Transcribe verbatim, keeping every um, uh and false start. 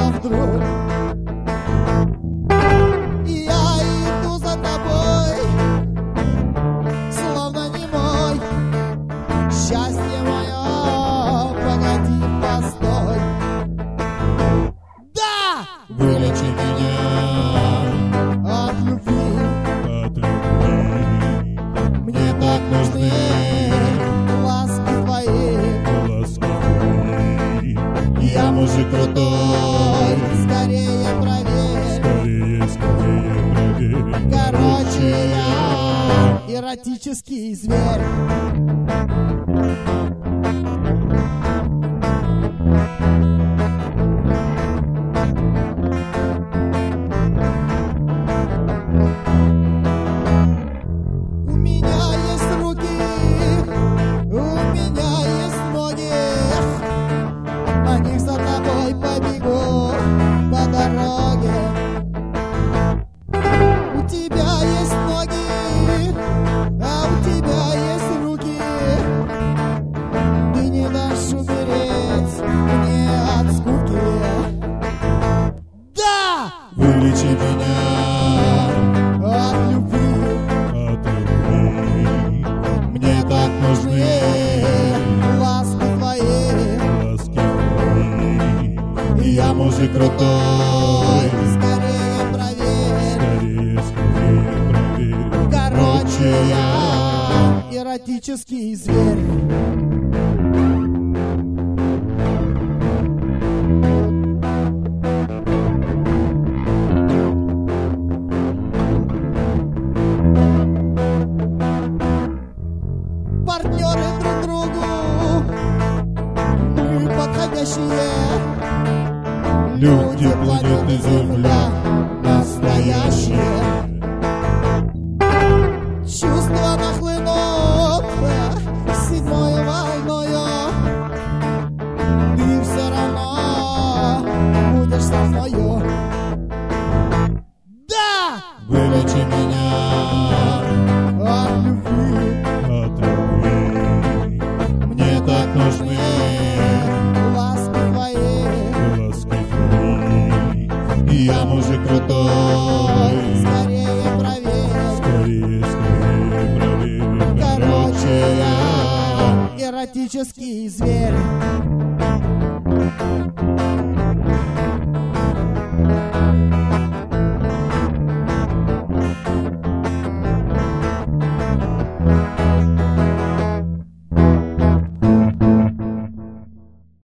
а вдруг я иду за тобой, словно немой. Счастье мое, погоди, постой. Да! Вылечи меня От любви, от любви. мне так нужны ласки твои. Ласки твои. Я мужик крутой. Скорее проверь. Скорее, скорее проверь. Короче, я эротический зверь. У меня есть руки, у меня есть ноги, на них за тобой побегу по дороге. У тебя есть ноги, а у тебя есть руки, ты не дашь умереть мне от скуки. Да! Вылечи меня От любви, от любви. мне так нужны ласки твои. Ласки твои. Я мужик крутой. Скорее проверь. Скорее, скорее проверь. Короче, я эротический зверь. Партнеры друг другу, мы подходящие. Люди планеты Земля настоящие. Чувства нахлынут седьмой волною. Ты все равно будешь со мною. Да! Вылечи меня От любви, от любви. Мне так нужны ласки твои. ласки твои. Я мужик крутой. Скорее проверь. Скорее, скорее проверь. Короче, я эротический зверь.